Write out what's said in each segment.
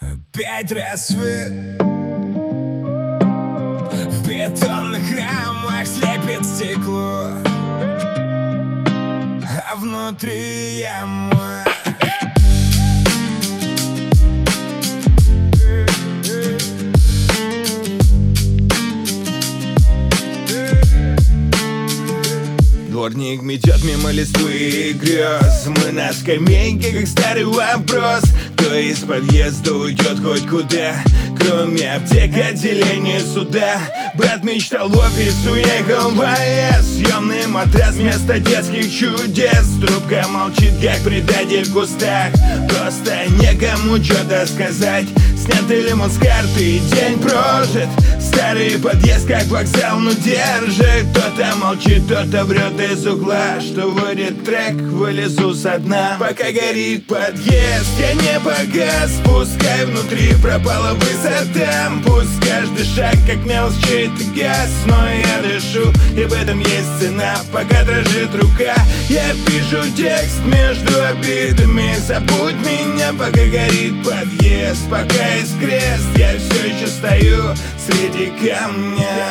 Опять рассвет. В бетонных рамах слепит стекло, а внутри я мой. Дворник метет мимо листвы и грез. Мы на скамейке, как старый вопрос: кто из подъезда уйдет хоть куда, кроме аптек, отделения суда. Брат мечтал в офис, уехал в АЭС. Съемный матрас вместо детских чудес. Трубка молчит, как предатель в кустах. Просто некому что-то сказать. Снятый лимон с карты и день прожит. Старый подъезд, как вокзал, но держит. Кто-то молчит, кто-то врет из угла. Что вырит трек, вылезу со дна. Пока горит подъезд, я не погас. Пускай внутри пропала высота. Пусть каждый шаг, как мелочь, чей-то газ. Но я дышу, и в этом есть цена. Пока дрожит рука, я пишу текст между обидами. Забудь меня, пока горит подъезд. Пока есть крест, я все еще стою среди камня.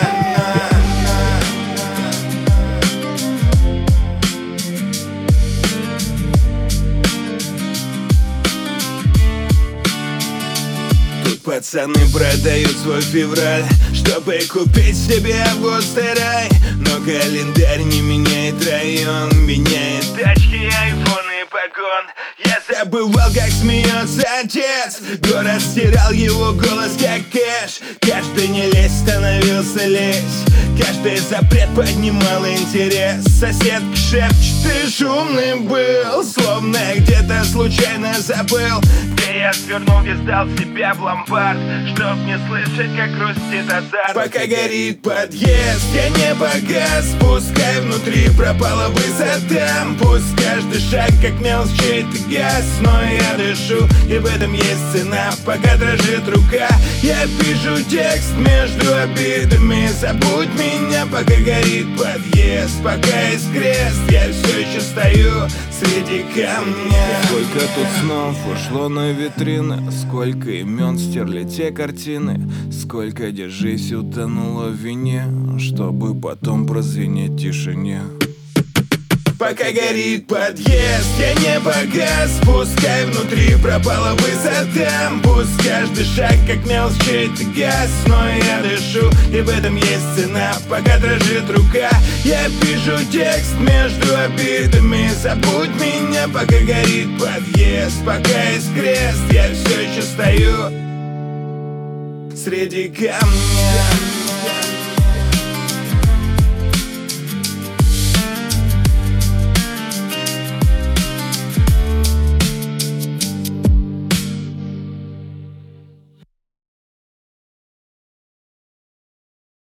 Тут пацаны продают свой февраль, чтобы купить себе август-рай. Но календарь не меняет район, меняет тачки, айфоны, погон. Я забывал, как смеется отец. Город стирал его голос, как кэш. Каждый не лезь становился лезь. Каждый запрет поднимал интерес. Соседка шепчет: ты шумный был, словно где-то случайно забыл. Где я свернул и сдал себя в ломбард, чтоб не слышать, как грустит азарт. Пока горит подъезд, я не погас. Пускай внутри пропала высота. Пусть каждый шаг, как мелочь, чей-то газ. Но я дышу, и в этом есть цена. Пока дрожит рука, я пишу текст между обидами. Забудь меня, пока горит подъезд. Пока есть крест, я все еще стою среди камня. Сколько тут снов ушло на витрины, сколько имен стерли те картины, сколько, держись, утонуло в вине, чтобы потом прозвенеть в тишине. Пока горит подъезд, я не погас. Пускай внутри пропала высота. Пусть каждый шаг, как мелочь, чей-то газ. Но я дышу, и в этом есть цена. Пока дрожит рука, я пишу текст между обидами. Забудь меня, пока горит подъезд. Пока есть крест, я все еще стою среди камня.